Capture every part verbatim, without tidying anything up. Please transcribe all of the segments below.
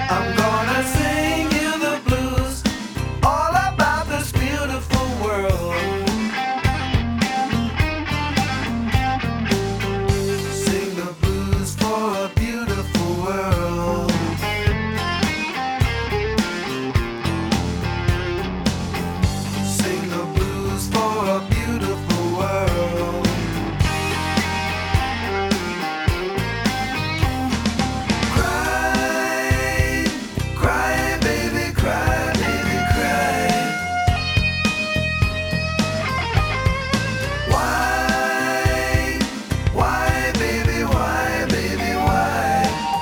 I'm gonna sing you the blues, all about this beautiful world. Sing the blues for a beautiful world. Sing the blues for a beautiful world. Cry, cry, baby, cry, baby, cry. Why, why, baby, why, baby, why?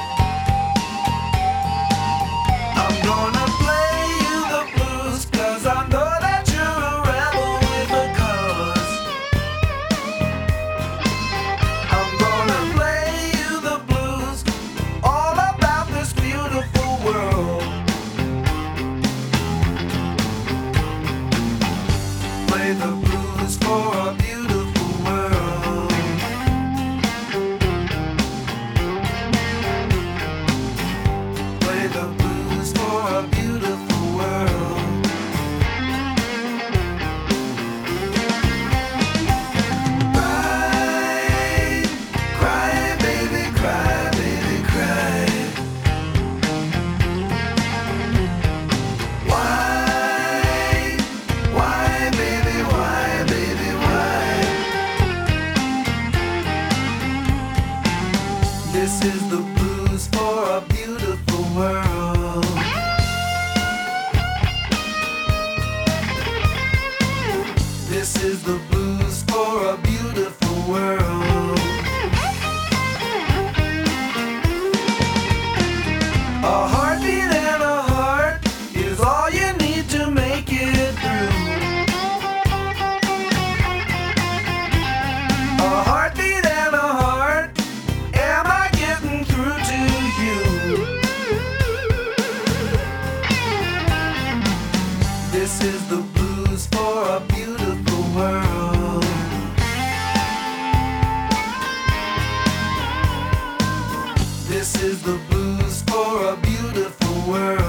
I'm gonna play you the blues, 'cause I know that you're a rebel with a cause. I'm gonna play you the blues, all about this beautiful world. Play the blues for a beautiful world. Play the blues for a beautiful world. Cry, cry, baby, cry, baby, cry. Why, why, baby, why, baby, why? This is the blues for a beautiful world. This is the blues for a beautiful world. A heartbeat and a heart is all you need to make it through. A heartbeat and a heart, am I getting through to you? This is the blues for a beautiful world. This is the blues for a beautiful world.